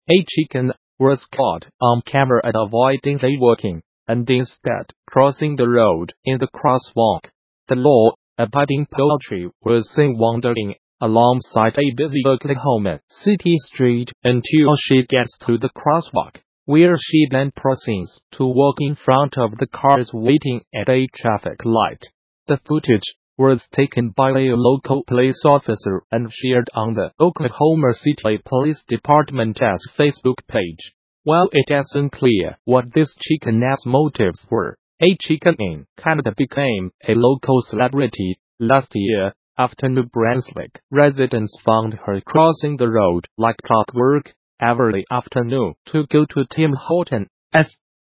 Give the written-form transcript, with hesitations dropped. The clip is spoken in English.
A chicken was caught on camera avoiding jaywalking, and instead crossing the road in the crosswalk. The law-abiding poultry was seen wandering alongside a busy Oklahoma City street until she gets to the crosswalk, where she then proceeds to walk in front of the cars waiting at a traffic light. The footage was taken by a local police officer and shared on the Oklahoma City Police Department's Facebook page. While it is unclear what this chicken's motives were, a chicken in Canada became a local celebrity last year after New Brunswick residents found her crossing the road like clockwork every afternoon to go to Tim Hortons.